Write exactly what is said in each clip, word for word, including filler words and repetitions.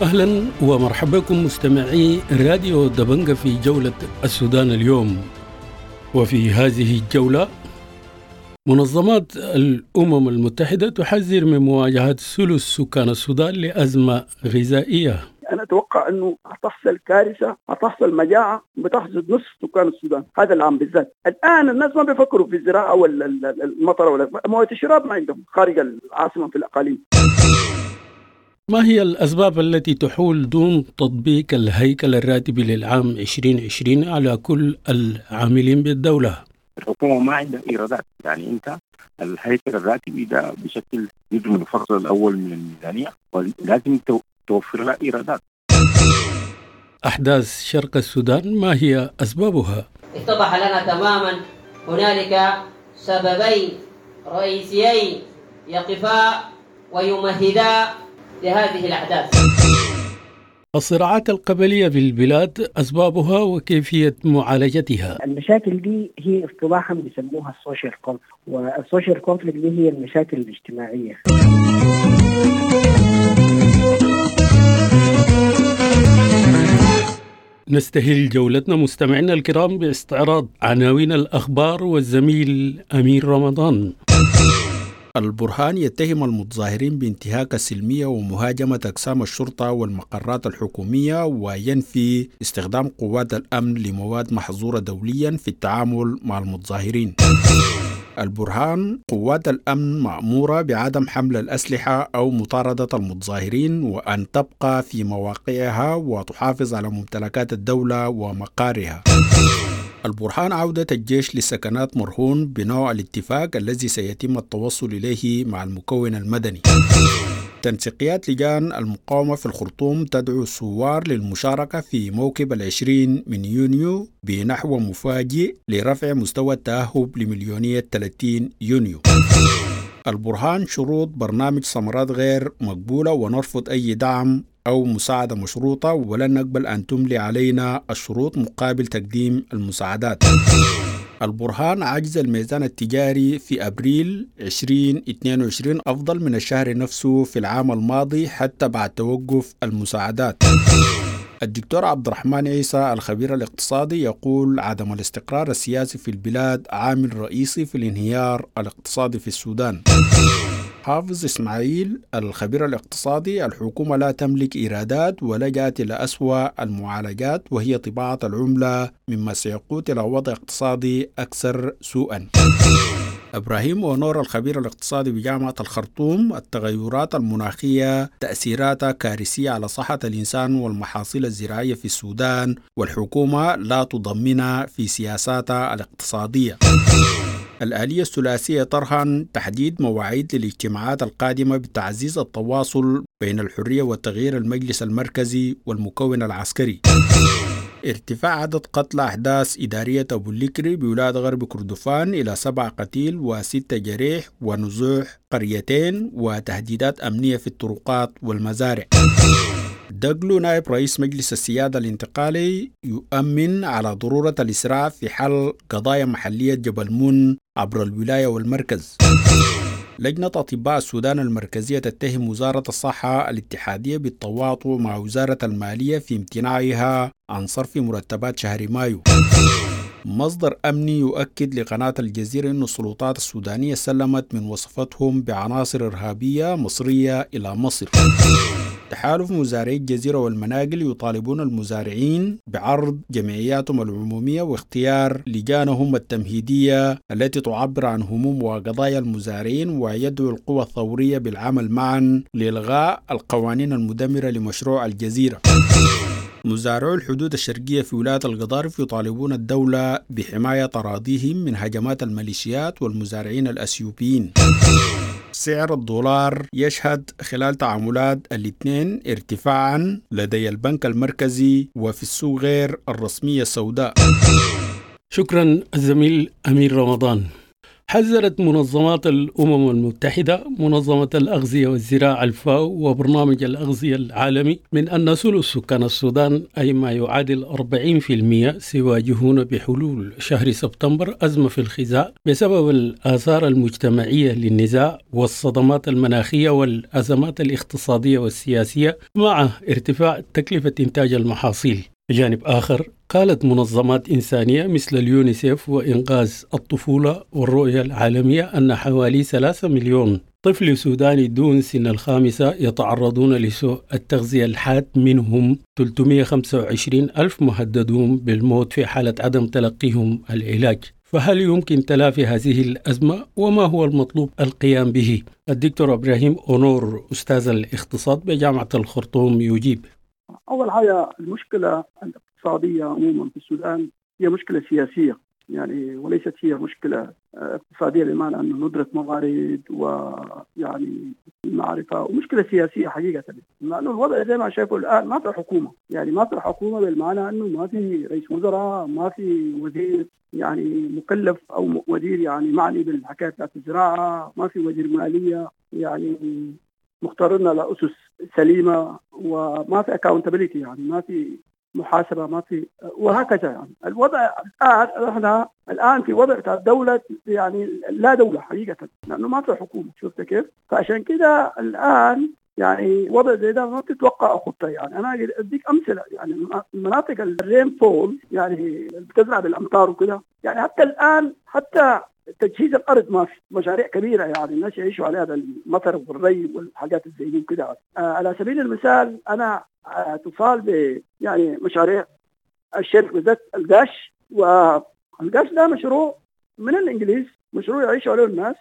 أهلا ومرحبا بكم مستمعي راديو دبنجة في جولة السودان اليوم. وفي هذه الجولة منظمات الأمم المتحدة تحذر من مواجهة ثلث سكان السودان لأزمة غذائية. أنا أتوقع أنه هتحصل كارثة، هتحصل مجاعة بتحصد نصف سكان السودان هذا العام بالذات. الآن الناس ما بيفكروا في الزراعة ولا المطر ولا مواد الشراب، ما عندهم خارج العاصمة في الأقاليم. ما هي الأسباب التي تحول دون تطبيق الهيكل الراتبي للعام عشرين عشرين على كل العاملين بالدولة؟ الحكومة ما عندها إيرادات، يعني أنت الهيكل الراتبي ده بشكل جزء من الفصل الأول من الميزانية ولازم توفر لها إيرادات. أحداث شرق السودان ما هي أسبابها؟ اتضح لنا تماما هنالك سببين رئيسيين يقفا ويمهدا لهذه الأحداث. الصراعات القبلية في البلاد أسبابها وكيفية معالجتها. المشاكل دي هي اصطلاحا بيسموها السوشيال كونفليكت، والسوشيال كونفليكت دي هي المشاكل الاجتماعية. نستهل جولتنا مستمعينا الكرام باستعراض عناوين الأخبار والزميل أمير رمضان. البرهان يتهم المتظاهرين بانتهاك السلمية ومهاجمة أقسام الشرطة والمقرات الحكومية، وينفي استخدام قوات الأمن لمواد محظورة دوليا في التعامل مع المتظاهرين. البرهان: قوات الأمن مأمورة بعدم حمل الأسلحة أو مطاردة المتظاهرين وأن تبقى في مواقعها وتحافظ على ممتلكات الدولة ومقارها. البرهان: عودة الجيش لسكنات مرهون بنوع الاتفاق الذي سيتم التوصل إليه مع المكون المدني. تنسيقيات لجان المقاومة في الخرطوم تدعو الثوار للمشاركة في موكب العشرين من يونيو بنحو مفاجئ لرفع مستوى التأهب لمليونية ثلاثين يونيو. البرهان: شروط برنامج ثمرات غير مقبولة ونرفض أي دعم أو مساعدة مشروطة، ولن نقبل أن تملي علينا الشروط مقابل تقديم المساعدات. البرهان: عجز الميزان التجاري في أبريل عشرين اثنين وعشرين أفضل من الشهر نفسه في العام الماضي حتى بعد توقف المساعدات. الدكتور عبد الرحمن عيسى الخبير الاقتصادي يقول عدم الاستقرار السياسي في البلاد عامل رئيسي في الانهيار الاقتصادي في السودان. حافظ إسماعيل الخبير الاقتصادي: الحكومة لا تملك إيرادات ولجأت إلى أسوأ المعالجات وهي طباعة العملة مما سيقود إلى وضع اقتصادي أكثر سوءا. إبراهيم ونور الخبير الاقتصادي بجامعة الخرطوم: التغيرات المناخية تأثيراتها كارثية على صحة الإنسان والمحاصيل الزراعية في السودان، والحكومة لا تضمنها في سياساتها الاقتصادية. الآلية الثلاثية طرحا تحديد مواعيد للاجتماعات القادمة بتعزيز التواصل بين الحرية والتغيير المجلس المركزي والمكون العسكري. ارتفاع عدد قتلى أحداث إدارية أبو اللكري بولاية غرب كردفان إلى سبع قتيل وستة جريح ونزوح قريتين وتهديدات أمنية في الطرقات والمزارع. دقلو نائب رئيس مجلس السيادة الانتقالي يؤمن على ضرورة الإسراع في حل قضايا محلية جبل مون عبر الولاية والمركز. لجنة أطباء السودان المركزية تتهم وزارة الصحة الاتحادية بالتواطؤ مع وزارة المالية في امتناعها عن صرف مرتبات شهر مايو. مصدر أمني يؤكد لقناة الجزيرة أن السلطات السودانية سلمت من وصفتهم بعناصر إرهابية مصرية إلى مصر. تحالف مزارعي الجزيرة والمناقل يطالبون المزارعين بعرض جمعياتهم العمومية واختيار لجانهم التمهيدية التي تعبر عن هموم وقضايا المزارعين، ويدعو القوى الثورية بالعمل معا لإلغاء القوانين المدمرة لمشروع الجزيرة. مزارعو الحدود الشرقية في ولاية القضارف يطالبون الدولة بحماية أراضيهم من هجمات الميليشيات والمزارعين الأثيوبيين. سعر الدولار يشهد خلال تعاملات الاثنين ارتفاعا لدي البنك المركزي وفي السوق غير الرسمية السوداء. شكرا الزميل أمير رمضان. حذرت منظمات الأمم المتحدة، منظمة الأغذية والزراعة الفاو وبرنامج الأغذية العالمي من أن ثلث سكان السودان أي ما يعادل أربعين بالمئة سيواجهون بحلول شهر سبتمبر أزمة في الغذاء بسبب الآثار المجتمعية للنزاع والصدمات المناخية والأزمات الاقتصادية والسياسية مع ارتفاع تكلفة إنتاج المحاصيل. بجانب آخر، قالت منظمات إنسانية مثل اليونيسيف وإنقاذ الطفولة والرؤية العالمية أن حوالي ثلاثة مليون طفل سوداني دون سن الخامسة يتعرضون لسوء التغذية الحاد، منهم ثلاثمئة وخمسة وعشرين ألف مهددون بالموت في حالة عدم تلقيهم العلاج. فهل يمكن تلافي هذه الأزمة وما هو المطلوب القيام به؟ الدكتور إبراهيم أونور أستاذ الاقتصاد بجامعة الخرطوم يجيب. أول حاجة، المشكلة الاقتصادية عموما في السودان هي مشكلة سياسية، يعني وليست هي مشكلة اقتصادية بمعنى أنه ندرة موارد ويعني معرفة، ومشكلة سياسية حقيقة، لأنه الوضع زي ما شايفه الآن ما في حكومة، يعني ما في حكومة بالمعنى أنه ما في رئيس وزراء، ما في وزير يعني مكلف أو وزير يعني معني بالحكاية بتاعت الزراعة، ما في وزير مالية يعني مختارنا لأسس سليمة، وما في accountability يعني ما في محاسبة، ما في وهكذا. يعني الوضع الآن احنا الآن في وضع بتاع الدولة يعني لا دولة حقيقة، لأنه ما في حكومة. شفت كيف؟ فعشان كده الآن يعني وضع زي ده ما بتتوقع خطة. يعني أنا أديك أمثلة، يعني مناطق الرين فول يعني بتزرع بالأمطار وكده، يعني حتى الآن حتى تجهيز الأرض ما في، مشاريع كبيرة يعني الناس يعيشوا عليها بالمطر والري والحاجات زي دي وكده. آه على سبيل المثال أنا آه تفال ب يعني مشاريع الشركة بالذات القاش، والقاش ده مشروع من الإنجليز، مشروع يعيشوا عليه الناس،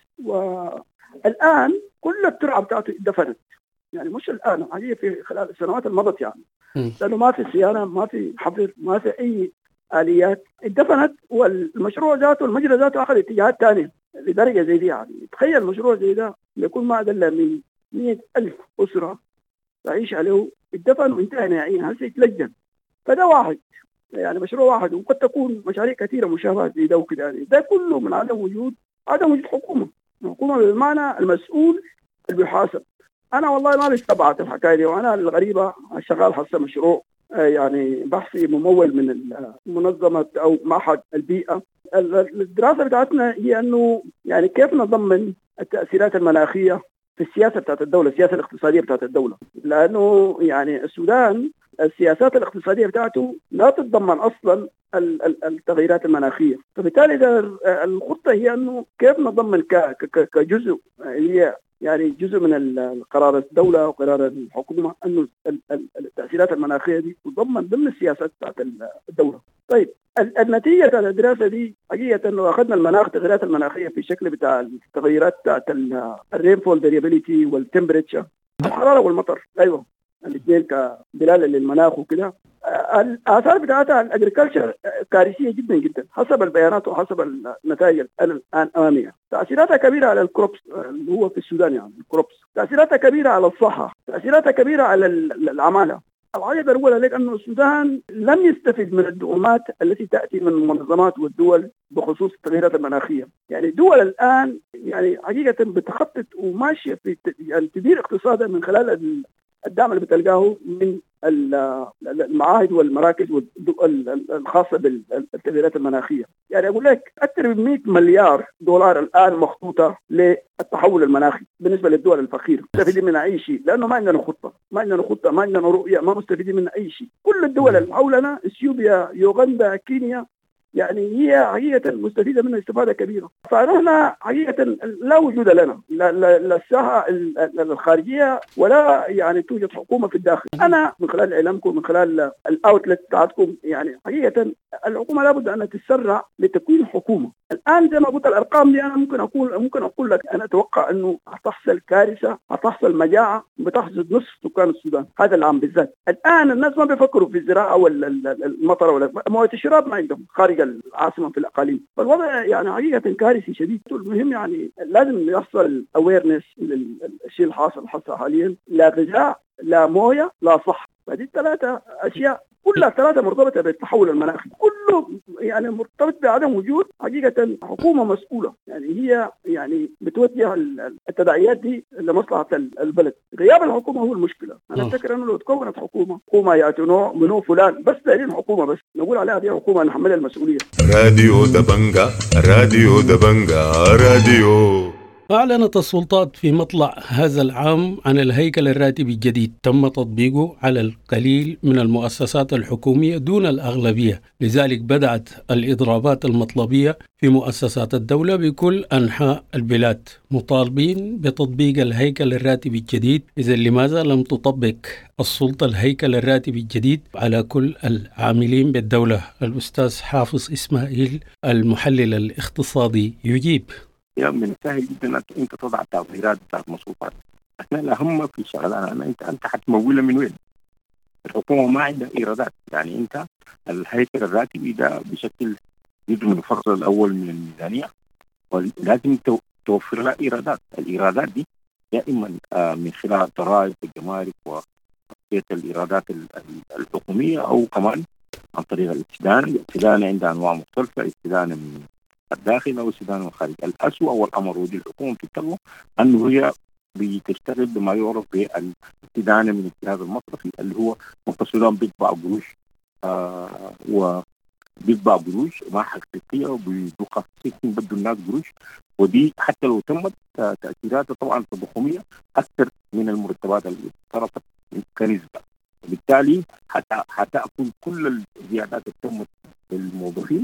والآن كل الترعة بتاعته دفنت، يعني مش الآن، حقيقة في خلال السنوات المضت يعني، لأنه ما في صيانة، ما في حفر، ما في أي آليات، اتدفنت. والمشروع ذاته المجرى ذاته أخذ اتجاهات ثانية لدرجة زي دي. يعني تخيل مشروع زي ده يكون ما أقل من مئة ألف أسرة تعيش عليه، اتدفن وانتهى نهائيا، هسه يتلجن. فده واحد يعني مشروع واحد، وقد تكون مشاريع كثيرة مشابهة زي ده وكده. يعني ده كله من عدم وجود عدم وجود حكومة، حكومة بالمعنى المسؤول اللي بيحاسب. أنا والله ما بستبعد الحكاية دي، وأنا الغريبة شغال حسب مشروع يعني بحثي ممول من منظمة أو معهد البيئة. الدراسة بتاعتنا هي أنه يعني كيف نضمن التأثيرات المناخية في السياسة بتاعت الدولة، السياسة الاقتصادية بتاعت الدولة، لأنه يعني السودان السياسات الاقتصادية بتاعته لا تتضمن أصلا التغييرات المناخية. فبالتالي الخطة هي أنه كيف نضمن كجزء، هي يعني جزء من قرار الدولة وقرار الحكومة أنه التأثيرات المناخية دي تضمن ضمن السياسات بتاعت الدولة. طيب النتيجة بتاعت الدراسة دي حقيقة أنه أخذنا المناخ، التغييرات المناخية في شكل بتاع التغييرات بتاعت الرينفول فاريابيليتي والتمبريتشر، الحرارة والمطر، أيوة الاثنين كدلالة للمناخ وكده. الآثار بتاعتها الأجريكلتشر كارثية جدا جدا حسب البيانات وحسب النتائج الآن أمامية. تأثيراتها كبيرة على الكروبس اللي هو في السودان، يعني الكروبس تأثيراتها كبيرة على الصحة، تأثيراتها كبيرة على العمالة. الحاجة الأولى لك أنه السودان لم يستفد من الدعومات التي تأتي من المنظمات والدول بخصوص التغييرات المناخية. يعني الدول الآن يعني حقيقة بتخطط وماشية في يعني تدير اقتصادها من خلال الدعم اللي بتلقاه من المعاهد والمراكز الخاصة بالتغييرات المناخية. يعني أقول لك أكثر من مئة مليار دولار الآن مخطوطة للتحول المناخي بالنسبة للدول الفقيرة، مستفيدين من أي شيء، لأنه ما عندنا خطة، ما عندنا خطة، ما عندنا رؤية، ما مستفيدين من أي شيء. كل الدول اللي حولنا إثيوبيا، يوغندا، كينيا، يعني هي حقيقة مستفيدة منها استفادة كبيرة. فنحن حقيقة لا وجود لنا للساحة الخارجية ولا يعني توجد حكومة في الداخل. أنا من خلال إعلامكم، من خلال الأوتلت بتاعتكم، يعني حقيقة الحكومة لابد أن تتسرع لتكوين حكومة. الآن زي ما قلت الأرقام دي أنا ممكن أقول ممكن أقول لك أنا أتوقع إنه هتحصل كارثة، هتحصل مجاعة بتحصد نصف سكان السودان هذا العام بالذات. الآن الناس ما بيفكروا في الزراعة ولا المطر ولا مواد الشراب، ما عندهم خارج العاصمة في الأقاليم. فالوضع يعني حقيقة كارثي شديد. المهم يعني لازم يحصل awareness للشيء الحاصل حصل حاليا، لا غذاء لا مويه لا صح. فدي الثلاثه اشياء كلها ثلاثه مرتبطه بالتحول المناخي، كله يعني مرتبط بعدم وجود حقيقه حكومه مسؤوله، يعني هي يعني بتوجه التداعيات دي لمصلحه البلد. غياب الحكومه هو المشكله. انا افتكر انه لو تكونت حكومه حكومه ياتي نوع منو فلان بس دايرين حكومه بس نقول عليها دي حكومه نحملها المسؤوليه. راديو دبنجا راديو دبنجا راديو. أعلنت السلطات في مطلع هذا العام عن الهيكل الراتبي الجديد تم تطبيقه على القليل من المؤسسات الحكومية دون الأغلبية، لذلك بدأت الإضرابات المطلبية في مؤسسات الدولة بكل أنحاء البلاد مطالبين بتطبيق الهيكل الراتبي الجديد. إذا لماذا لم تطبق السلطة الهيكل الراتبي الجديد على كل العاملين بالدولة؟ الأستاذ حافظ إسماعيل المحلل الاقتصادي يجيب. يا من سهل جدا انت تضع تغييرات بتاعت مصروفات، لكن الاهم في شغله انا انت انت حتمولها من وين؟ الحكومه ما عندها ايرادات، يعني انت الهيكل الراتبي ده بشكل جزء من الفصل الاول من الميزانيه ولازم توفر لها ايرادات. الايرادات دي يا اما من خلال الضرائب والجمارك وتغطيه الايرادات الحكوميه او كمان عن طريق الاستدانه. الاستدانه عندها انواع مختلفه، استدانه من الداخل او السودان والخارج. الاسوأ والامر ودي الحكومه بتتكلم انه هي بتشتغل بما يعرف بالاستدانه من الجهاز المصرفي اللي هو مصرف السودان بيطبع قروش آه وبيطبع قروش ما حقيقيه وبيدوقها في بدو الناس قروش، ودي حتى لو تمت تاثيراتها طبعا تضخميه اكثر من المرتبات اللي صرفت كنسبه، وبالتالي حتاكل كل الزيادات اللي تمت للموظفين،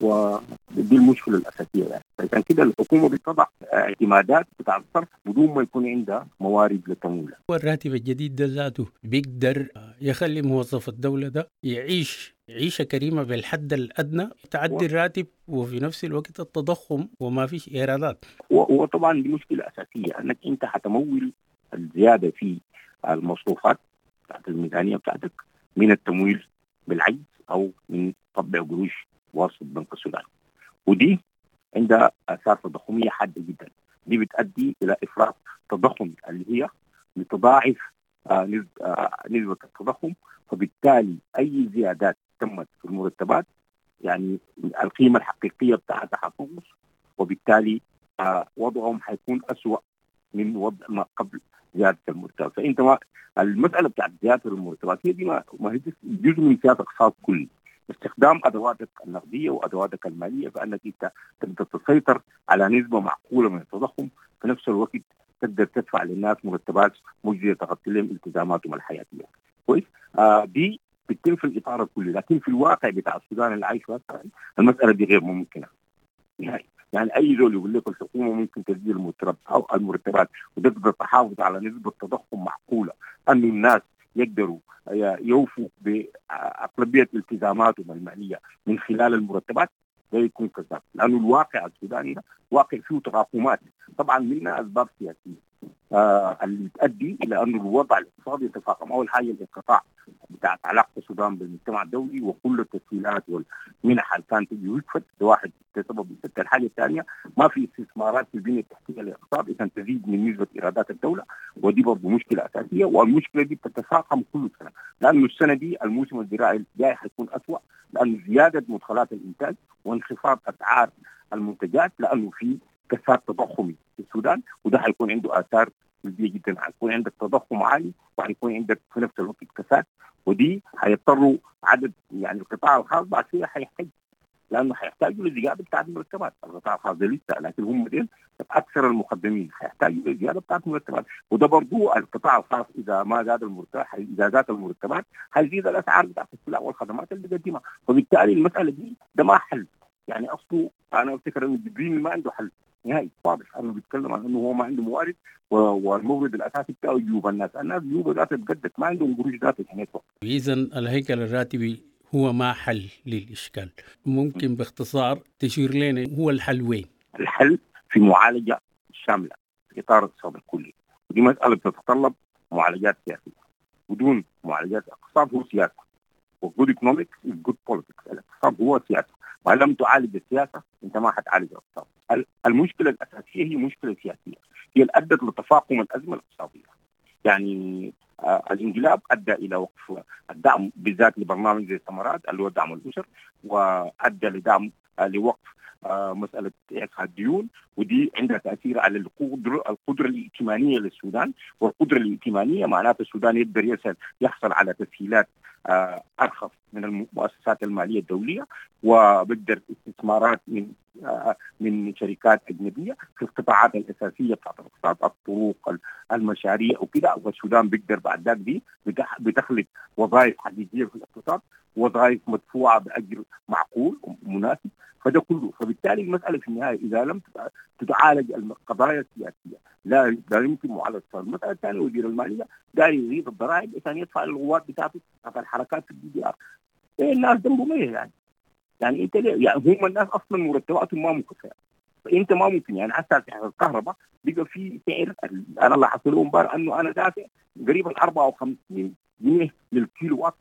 ودي المشكله الاساسيه. يعني عشان كده الحكومه بتضع اعتمادات بتاع الصرف بدون ما يكون عندها موارد لتمويلها. والراتب الجديد ده ذاته بيقدر يخلي موظف الدوله ده يعيش عيشه كريمه بالحد الادنى، تعدي الراتب وفي نفس الوقت التضخم وما فيش ايرادات. وطبعا دي مشكله اساسيه انك انت حتمول الزياده في المصروفات بتاعت الميزانيه بتاعتك من التمويل بالعجز او من طبع قروش واسط بنك السودان، ودي عندها آثار تضخمية حادة جدا. دي بتؤدي إلى إفراط تضخم اللي هي بتضاعف آه نسبة, آه نسبة التضخم، فبالتالي أي زيادات تمت في المرتبات يعني القيمة الحقيقية بتاعتها حتنقص، وبالتالي آه وضعهم حيكون أسوأ من وضع ما قبل زيادة المرتبات. فأنت ما المسألة بتاعت زيادة المرتبات هي دي ما, ما هي جزء من سياسة اقتصاد كلي، استخدام ادواتك النقديه وادواتك الماليه فانك انت تقدر تسيطر على نسبه معقوله من التضخم، في نفس الوقت تقدر تدفع للناس مرتبات مجزيه تغطي لهم التزاماتهم الحياتيه. كويس؟ آه دي بتتم في الاطار الكلي، لكن في الواقع بتاع السودان اللي عايش فيه المساله دي غير ممكنه نهائي. يعني اي زول يقول لك الحكومه ممكن تسديد المرتبات او المرتبات وتقدر تحافظ على نسبه تضخم معقوله ان الناس يقدروا يوفوا بأغلبية التزاماتهم المالية من خلال المرتبات، ده يكون كذاب، لأنه الواقع السوداني واقع فيه تراكمات طبعا منها أسباب سياسية آه اللي تؤدي إلى أن الوضع الاقتصادي يتفاقم. أول حاجة الانقطاع بتاعت علاقة السودان بالمجتمع الدولي وكل التسهيلات والمنح اللي كانت تجي وقفت، ده واحد سبب. الحاجة الثانية ما في استثمارات في البنية التحتية للاقتصاد عشان تزيد من نسبة إيرادات الدولة، ودي برضه مشكلة أساسية، والمشكلة دي بتتفاقم كل سنة، لأنه السنة دي الموسم الزراعي الجاي حيكون أسوأ، لأنه زيادة مدخلات الإنتاج وانخفاض أسعار المنتجات، لأنه في كساد تضخمي في السودان، وده حيكون عنده آثار سلبية جدا. حيكون عندك تضخم عالي وحيكون عندك في نفس الوقت كساد، ودي حيضطروا عدد يعني القطاع الخاص بعد شوية حيحتاج، لأنه حيحتاجوا لزيادة بتاعت المرتبات. القطاع الخاص ده لسه، لكن هم دين أكثر المخدمين حيحتاجوا لزيادة بتاعت المرتبات، وده برضو القطاع الخاص إذا ما زاد المرتبات إذا زادت المرتبات حيزيد الأسعار بتاعت السلع والخدمات اللي بيقدمها، وبالتالي المسألة دي ده ما حل. يعني أصله أنا أفتكر إنه جبريل ما عنده حل نهائي واضح، أنه بيتكلم عن إنه هو ما عنده موارد والمورد الأساسي بتاعه جيوب الناس، الناس جيوب ذاتها تتجدد، ما عندهم قروش ذاتها هناك. إذا الهيكل الراتبي هو ما حل للإشكال. ممكن باختصار تشير لنا هو الحل وين؟ الحل في معالجة شاملة في إطار الاقتصاد الكلي، ودي مسألة بتتطلب معالجات سياسية. بدون معالجات اقتصاد هو سياسة، وجود ايكونوميك جود بوليتكس. الاقتصاد هو سياسة، ما لم تعالج السياسة أنت ما حتعالج الاقتصاد. المشكلة الأساسية هي مشكلة سياسية، هي اللي أدت لتفاقم الأزمة الاقتصادية. يعني آه الانقلاب أدى إلى وقف الدعم بالذات لبرنامج زي الثمرات اللي هو دعم الأسر، وأدى لدعم آه لوقف آه مسألة إعفاء الديون، ودي عندها تأثير على القدرة القدرة الائتمانية للسودان. والقدرة الائتمانية معناته السودان يقدر يصل يحصل على تسهيلات آه أرخص من المؤسسات المالية الدولية، وبقدر استثمارات من آه من شركات أجنبية في القطاعات الأساسية بتاعت الاقتصاد، الطرق، المشاريع وكده. والسودان بقدر بعد ذلك دي بتخلق وظائف حقيقية في الاقتصاد، وظائف مدفوعة بأجر معقول ومناسب. فده كله، فبالتالي المسألة في النهاية إذا لم تتعالج القضايا السياسية لا لا يمكن معالجة. المسألة الثانية وزير المالية داير يزيد الضرائب عشان يدفع للقوات بتاعته بتاعت الحركات في الدي دي ار. إيه الناس ذنبهم إيه يعني؟ يعني أنت ليه؟ يعني هم الناس أصلا مرتباتهم ما مكفية، فأنت ما ممكن يعني حتى في الكهرباء بقى في سعر. أنا اللي حصلوا امبارح إنه أنا دافع قريبا أربعة وخمسين جنيه للكيلو وات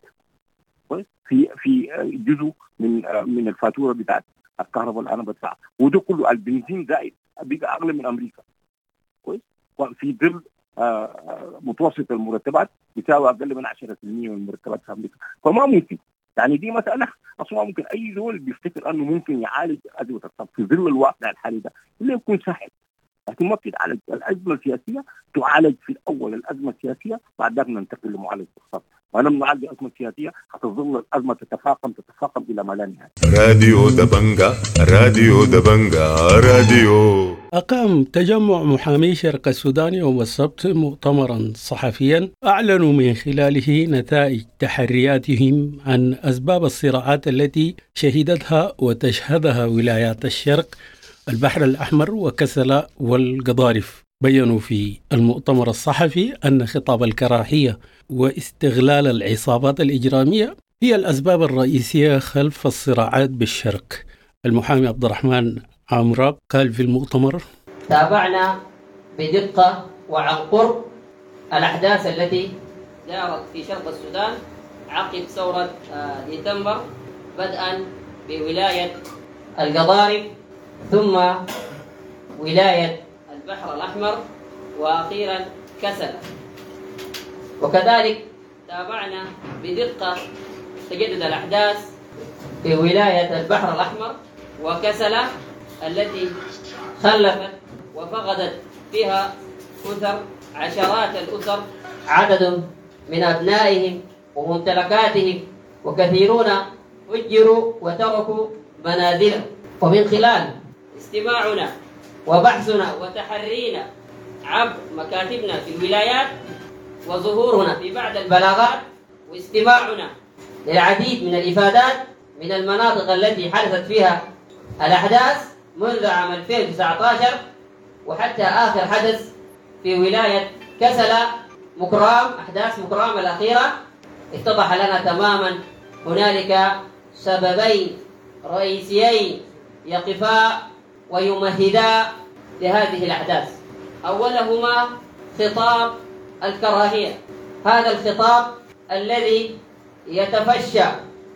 في في جزء من من الفاتوره بتاعت الكهرباء اللي انا بدفعها، وده كله البنزين زائد بقى اغلى من امريكا كويس. وفي ظل متوسط المرتبات بيساوي اقل من عشرة بالمئة من المرتبات في امريكا. فما ممكن يعني دي مساله اصلا ممكن اي دول بيفتكر انه ممكن يعالج ازمه الطاقه في ظل الواقع الحالي ده اللي يكون سهل، لكن ما بتتعالج الازمه السياسيه، تعالج في الاول الازمه السياسيه بعد ذلك ننتقل لمعالجه الاقتصاد. ولما نعالج الازمه السياسيه حتظل الازمه تتفاقم تتفاقم الى ما لا نهايه. راديو دبنجا راديو دبنجا راديو. أقام تجمع محامي شرق السودان يوم السبت مؤتمرا صحفيا أعلنوا من خلاله نتائج تحرياتهم عن أسباب الصراعات التي شهدتها وتشهدها ولايات الشرق، البحر الأحمر وكسلا والقضارف. بيّنوا في المؤتمر الصحفي أن خطاب الكراهية واستغلال العصابات الإجرامية هي الأسباب الرئيسية خلف الصراعات بالشرق. المحامي عبد الرحمن عمراب قال في المؤتمر: تابعنا بدقة وعن قرب الأحداث التي دارت في شرق السودان عقب ثورة ديسمبر، بدءا بولاية القضارف ثم ولاية البحر الأحمر وأخيرا كسلا. وكذلك تابعنا بدقة تجدد الأحداث في ولاية البحر الأحمر وكسلا التي خلفت وفقدت فيها أسر عشرات الأسر، عدد من أبنائهم وممتلكاتهم، وكثيرون هجروا وتركوا منازلهم. ومن خلال استماعنا وبحثنا وتحرينا عبر مكاتبنا في الولايات وظهورنا في بعض البلاغات واستماعنا للعديد من الإفادات من المناطق التي حدثت فيها الأحداث منذ عام ألفين وتسعة عشر وحتى آخر حدث في ولاية كسلا مكرام، أحداث مكرام الأخيرة، اتضح لنا تماما هنالك سببين رئيسيين يقفا ويمهدا لهذه الأحداث. أولهما خطاب الكراهية، هذا الخطاب الذي يتفشى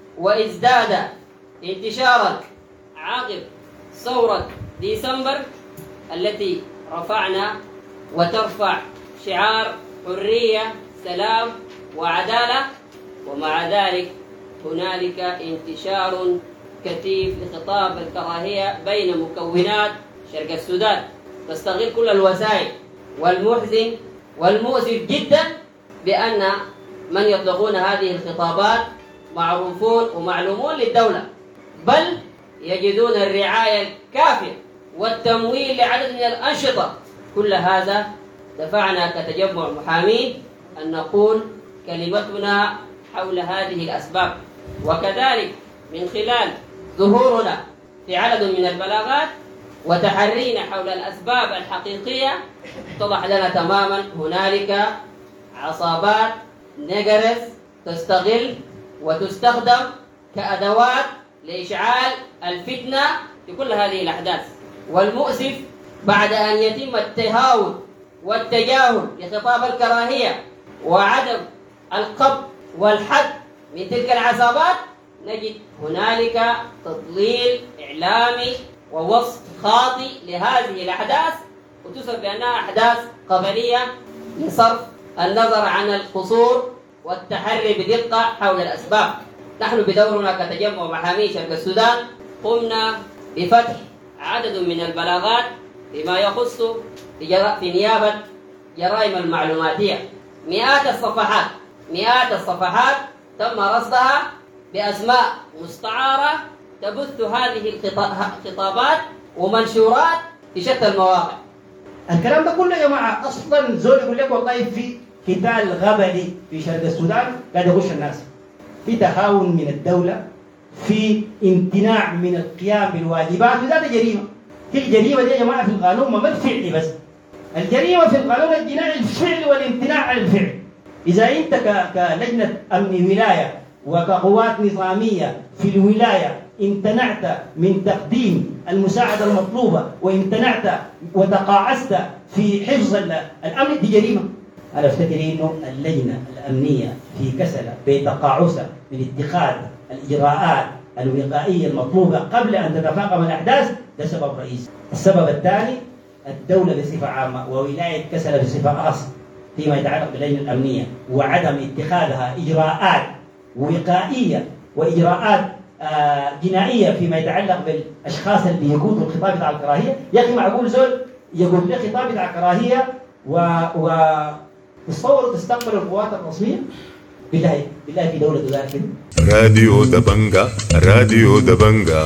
وازداد انتشارا عقب ثورة ديسمبر التي رفعنا وترفع شعار حرية سلام وعدالة، ومع ذلك هنالك انتشار كثيف لخطاب الكراهية بين مكونات شرق السودان تستغل كل الوسائل، والمحزن والمؤسف جدا بأن من يطلقون هذه الخطابات معروفون ومعلومون للدولة، بل يجدون الرعاية الكافية والتمويل لعدد من الأنشطة. كل هذا دفعنا كتجمع محامين أن نقول كلمتنا حول هذه الأسباب، وكذلك من خلال ظهورنا في عدد من البلاغات وتحرينا حول الأسباب الحقيقية اتضح لنا تماما هنالك عصابات نجرس تستغل وتستخدم كأدوات لإشعال الفتنة في كل هذه الأحداث. والمؤسف بعد أن يتم التهاون والتجاهل لخطاب الكراهية وعدم القبض والحد من تلك العصابات، نجد هنالك تضليل إعلامي ووصف خاطئ لهذه الأحداث، وتوصف بأنها أحداث قبلية لصرف النظر عن القصور والتحري بدقة حول الأسباب. نحن بدورنا كتجمع محامي شرق السودان قمنا بفتح عدد من البلاغات فيما يخص في نيابة جرائم المعلوماتية. مئات الصفحات مئات الصفحات تم رصدها بأسماء مستعارة تبث هذه الخطابات ومنشورات في شتى المواقع. الكلام ده كله يا جماعة أصلا زول يقول لك والله في قتال غبلي في شرق السودان قاعد يغش الناس، في تهاون من الدولة، في امتناع من القيام بالواجبات، وذات جريمة. هي الجريمة دي يا جماعة في القانون ما الفعل بس، الجريمة في القانون الجنائي الفعل والامتناع عن الفعل. إذا أنت كلجنة أمن ولاية وكقوات نظامية في الولاية امتنعت من تقديم المساعدة المطلوبة وامتنعت وتقاعست في حفظ الأمن، دي جريمة. أنا أفتكر إنه اللجنة الأمنية في كسلة بتقاعس من اتخاذ الإجراءات الوقائية المطلوبة قبل أن تتفاقم الأحداث، ده سبب رئيسي. السبب الثاني الدولة بصفة عامة وولاية كسلة بصفة خاصة فيما يتعلق باللجنة الأمنية وعدم اتخاذها إجراءات وقائية وإجراءات آه جنائية فيما يتعلق بالأشخاص اللي يقودوا الخطاب بتاع الكراهية. يا أخي معقول زول يقول لي خطاب بتاع الكراهية و و تصوروا تستقبل القوات الرسمية؟ بالله بالله في دولة ذلك. راديو دبنجا راديو دبنجا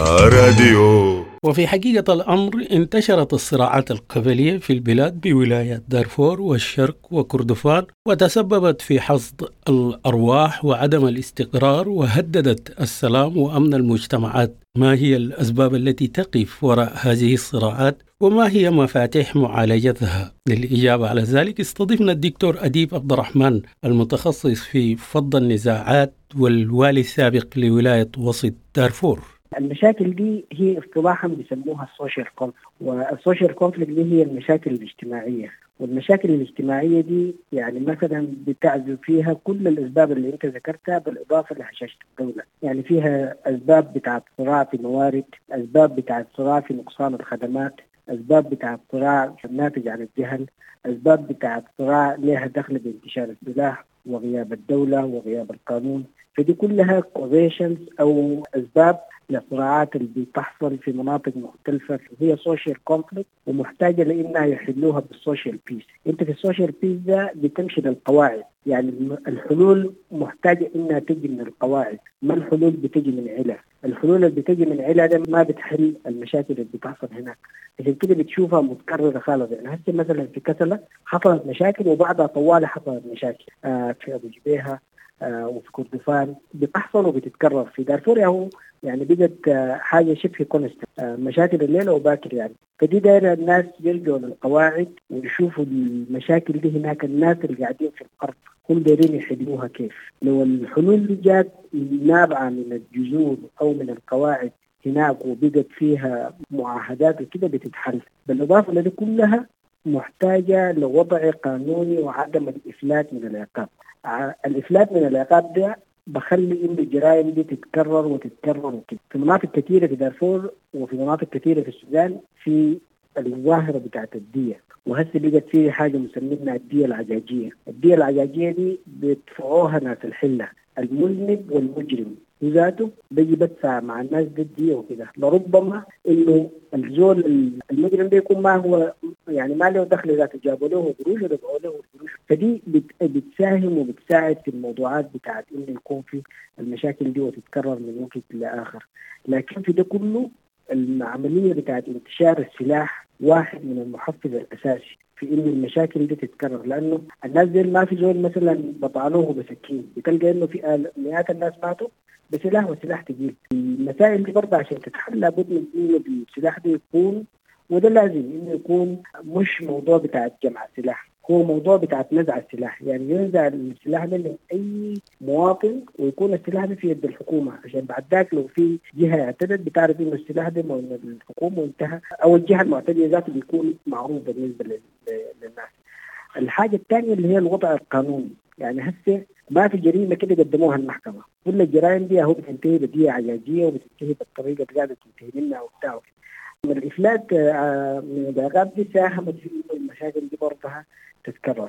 راديو. وفي حقيقة الأمر انتشرت الصراعات القبلية في البلاد بولايات دارفور والشرق وكردفان، وتسببت في حصد الأرواح وعدم الاستقرار، وهددت السلام وأمن المجتمعات. ما هي الأسباب التي تقف وراء هذه الصراعات وما هي مفاتيح معالجتها؟ للإجابة على ذلك استضفنا الدكتور أديب عبد الرحمن المتخصص في فض النزاعات والوالي السابق لولاية وسط دارفور. المشاكل دي هي اصطلاحا بيسموها السوشيال كونفليكت، والسوشيال كونفليكت دي هي المشاكل الاجتماعية. والمشاكل الاجتماعية دي يعني مثلا بتعزو فيها كل الأسباب اللي أنت ذكرتها بالإضافة لهشاشة الدولة. يعني فيها أسباب بتاعت صراع في موارد، أسباب بتاعت صراع في نقصان الخدمات، أسباب بتاعت صراع الناتج عن الجهل، أسباب بتاعت صراع لها دخل بانتشار السلاح وغياب الدولة وغياب القانون. فدي كلها كوزيشنز أو أسباب للصراعات اللي بتحصل في مناطق مختلفة، هي سوشيال كونفليكت ومحتاجة لإنها يحلوها بالسوشيال بيس. أنت في السوشيال بيس ده بتمشي للقواعد، يعني الحلول محتاجة إنها تجي من القواعد، ما الحلول بتجي من علة. الحلول اللي بتجي من علة ده ما بتحل المشاكل اللي بتحصل هناك، عشان كده بتشوفها متكررة خالص. يعني هسه مثلا في كسلة حصلت مشاكل وبعدها طوالي حصلت مشاكل آه في أبو جبيهة آه وفي كردفان بتحصل وبتتكرر. في دارفور ياهو يعني بقت آه حاجة شبه كونست آه مشاكل الليلة وباكر يعني. فدي دايرة الناس يرجعوا للقواعد ويشوفوا المشاكل دي هناك. الناس اللي قاعدين في الأرض هم دايرين يحلوها كيف. لو الحلول اللي جات نابعة من الجذور أو من القواعد هناك وبقت فيها معاهدات وكده بتتحل. بالإضافة لدي كلها محتاجة لوضع قانوني وعدم الإفلات من العقاب. الإفلات من العقاب ده بخلي إن الجرائم دي تتكرر وتتكرر وكده. في مناطق كثيرة في دارفور وفي مناطق كثيرة في السودان في الظاهرة بتاعت الدية، وهسه بقت فيه حاجة مسمينها الدية العجاجية. الدية العجاجية دي بيدفعوها ناس الحلة، المذنب والمجرم ذاته بيجي بدفع مع الناس دي الدية وكده. لربما إنه الزول المجرم ده يكون ما هو يعني ما له دخل ذاته، جابوا له قروش ودفعوا له قروش. فدي بتساهم وبتساعد في الموضوعات بتاعت إنه يكون في المشاكل دي وتتكرر من وقت لآخر. لكن في ده كله العملية بتاعت انتشار السلاح واحد من المحفز الأساسي في إنه المشاكل دي تتكرر، لأنه الناس دي ما في زول مثلا بطعنوه بسكين، بتلقى إنه في مئات الناس ماتوا بسلاح وسلاح تقيل. المسائل دي برضه عشان تتحل لابد من إنه السلاح ده يكون، وده لازم إنه يكون مش موضوع بتاع جمع السلاح، هو موضوع بتاع نزع السلاح. يعني ينزع السلاح ده من أي مواطن ويكون السلاح ده في يد الحكومة، عشان بعد ذاك لو في جهة اعتدت بتعرف إنه السلاح ده من الحكومة وانتهى، أو الجهة المعتدية ذاته بيكون معروف بالنسبة للناس. الحاجة الثانية اللي هي الوضع القانوني. يعني هسه ما في جريمة كده قدموها المحكمة، كل الجرائم دي هو بتنتهي بدية عجاجية وبتنتهي بالطريقة اللي قاعدة تنتهي منها وبتاع. من الإفلات من العقاب دي ساهمت في المشاكل دي برضها تتكرر.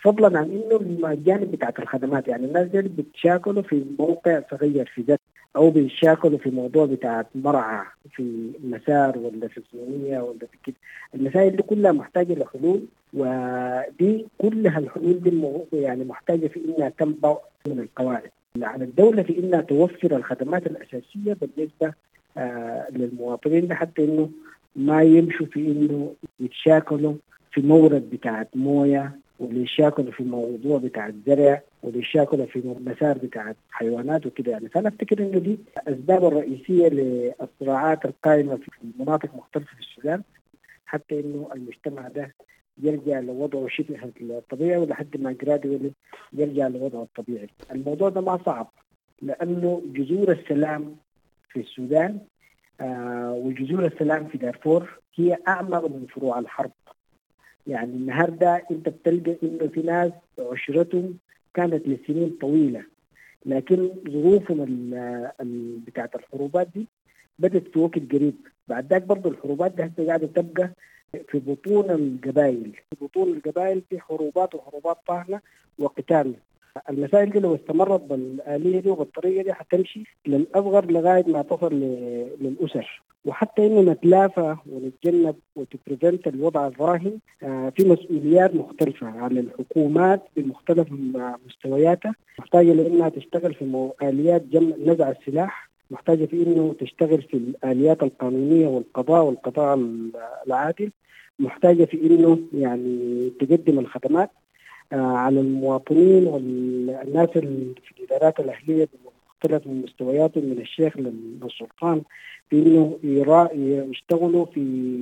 فضلا عن انه الجانب بتاعت الخدمات، يعني الناس دي بتشاكلوا في موقع صغير في ذات، او بيشاكلوا في موضوع بتاعت مرعى في مسار ولا في الزمنية ولا في كده. المسائل دي كلها محتاجة لحلول، ودي كلها الحلول دي يعني محتاجة في انها تنبع من القواعد على الدولة في انها توفر الخدمات الاساسية بالنسبة آه للمواطنين، حتى انه ما يمشوا في انه يتشاكلوا في مورد بتاعت مويه، واللي يشاكلوا في موضوع بتاع الزرع، واللي يشاكلوا في مسار بتاع حيوانات وكده. يعني فأنا أفتكر إنه دي الأسباب الرئيسية للصراعات القائمة في مناطق مختلفة في السودان، حتى إنه المجتمع ده يرجع لوضعه شبه الطبيعي ولحد ما جراديولي يرجع لوضعه الطبيعي. الموضوع ده ما صعب، لأنه جذور السلام في السودان آه وجذور السلام في دارفور هي أعمق من فروع الحرب. يعني النهارده انت بتلقى انه في ناس عشرتهم كانت لسنين طويله، لكن ظروفهم بتاعت الحروبات دي بدات في وقت قريب. بعد ذاك برضه الحروبات دي هسه قاعده تبقى في بطون القبائل، في بطون القبائل في حروبات وحروبات طاحنه وقتال. المسائل دي لو استمرت بالآلية دي وبالطريقة دي حتمشي للأصغر لغاية ما تصل للأسر، وحتى إنه نتلافى ونتجنب وتبريفنت الوضع الراهن في مسؤوليات مختلفة على الحكومات بمختلف مستوياتها، محتاجة لأنها تشتغل في آليات جمع نزع السلاح، محتاجة في إنه تشتغل في الآليات القانونية والقضاء والقضاء العادل، محتاجة في إنه يعني تقدم الخدمات على المواطنين والناس في الإدارات الأهلية بمختلف مستوياتهم من الشيخ للسلطان، بأنه يشتغلوا في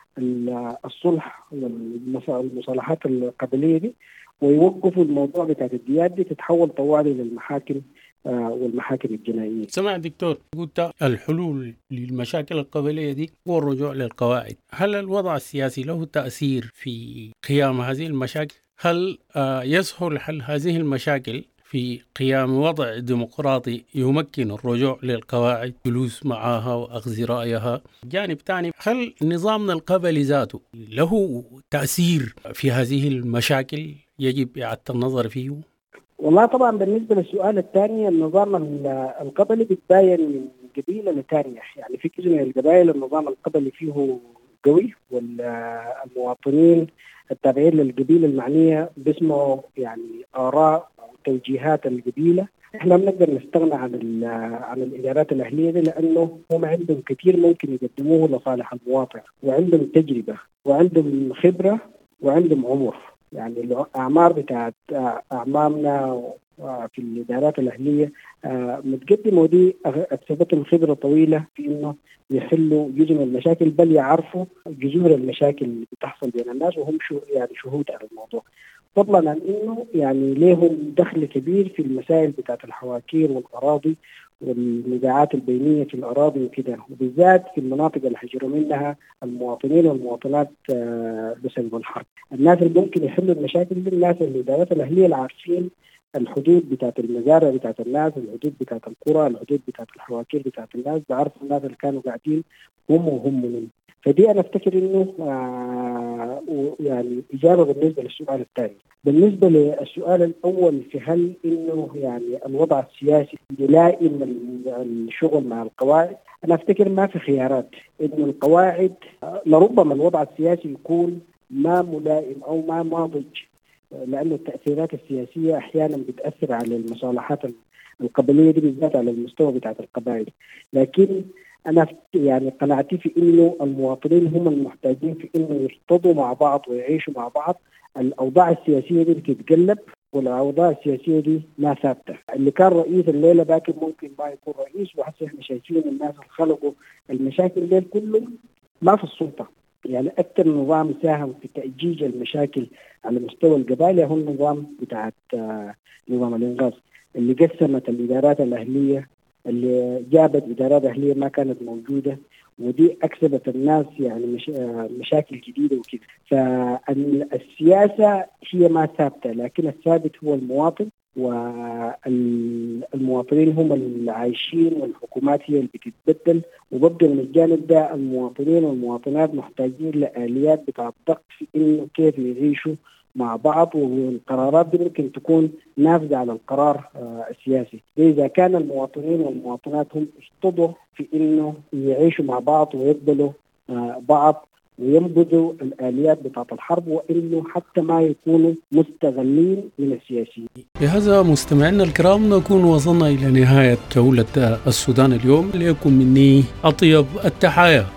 الصلح والمصالحات القبلية دي، ويوقفوا الموضوع بتاع الديات دي تتحول طوالي للمحاكم والمحاكم الجنائية. سمع دكتور، قلت الحلول للمشاكل القبلية دي هو الرجوع للقواعد. هل الوضع السياسي له تأثير في قيام هذه المشاكل؟ هل يسهل حل هذه المشاكل في قيام وضع ديمقراطي يمكن الرجوع للقواعد، جلوس معها وأخذ رأيها؟ جانب ثاني، هل نظامنا القبلي ذاته له تأثير في هذه المشاكل يجب إعادة النظر فيه؟ والله طبعا بالنسبة للسؤال الثاني، النظام القبلي بيتباين من قبيلة لثانية. يعني في كثير من القبائل النظام القبلي فيه قوي، والمواطنين التابعين للقبيلة المعنية باسمه يعني آراء وتوجيهات القبيلة. احنا بنقدر نستغنى عن عن الإدارات الأهلية دي، لأنه هم عندهم كثير ممكن يقدموه لصالح المواطن، وعندهم تجربة وعندهم خبرة وعندهم عمر. يعني الأعمار بتاعت أعمامنا في الإدارات الأهلية متقدمة، ودي أكسبتهم خبرة طويلة في إنه يحلوا جزء من المشاكل، بل يعرفوا جذور المشاكل اللي بتحصل بين الناس، وهم شو يعني شهود على الموضوع. فضلا عن إنه يعني لهم دخل كبير في المسائل بتاعت الحواكير والأراضي والنزاعات البينية في الأراضي وكده، وبالذات في المناطق اللي حجروا منها المواطنين والمواطنات بسبب الحرب. الناس اللي ممكن يحلوا المشاكل دي الناس الإدارات الأهلية العارفين الحدود بتاعت المزارع بتاعت الناس، الحدود بتاعت القرى، الحدود بتاعت الحواكير بتاعت الناس، بعرفوا الناس اللي كانوا قاعدين هم وهم منهم. فدي أنا أفتكر إنه آه يعني إجابة بالنسبة للسؤال الثاني. بالنسبة للسؤال الأول في هل إنه يعني الوضع السياسي يلائم الشغل مع القواعد، أنا أفتكر ما في خيارات. إنه القواعد لربما الوضع السياسي يكون ما ملائم أو ما ناضج، لأن التأثيرات السياسية أحيانا بتأثر على المصالحات القبلية دي بالذات على المستوى بتاعة القبائل. لكن أنا يعني قناعتي في إنه المواطنين هم المحتاجين في إنه يرتضوا مع بعض ويعيشوا مع بعض. الأوضاع السياسية دي بتتقلب، والأوضاع السياسية دي ما ثابتة. اللي كان رئيس الليلة باكر ممكن ما يكون رئيس، وحتى إحنا شايفين الناس اللي خلقوا المشاكل دي كلهم ما في السلطة. يعني أكثر نظام ساهم في تأجيج المشاكل على مستوى القبائل هو النظام بتاعت نظام الإنقاذ، اللي قسمت الإدارات الأهلية، اللي جابت إدارات أهلية ما كانت موجودة، ودي أكسبت الناس يعني مش مشاكل جديدة وكده. فالسياسة هي ما ثابتة، لكن الثابت هو المواطن، والمواطنين هم العايشين، والحكومات هي اللي بتتبدل. وببدأ من الجانب ده المواطنين والمواطنات محتاجين لآليات بتاع الضغط في إنه كيف يعيشوا مع بعض، والقرارات دي ممكن تكون نافذة على القرار السياسي. إذا كان المواطنين والمواطنات هم اشتدوا في إنه يعيشوا مع بعض ويقبلوا بعض وينبذوا الآليات بتاعة الحرب، وإنه حتى ما يكونوا مستغلين من السياسيين. بهذا مستمعينا الكرام نكون وصلنا إلى نهاية جولة السودان اليوم. لكم مني أطيب التحايا.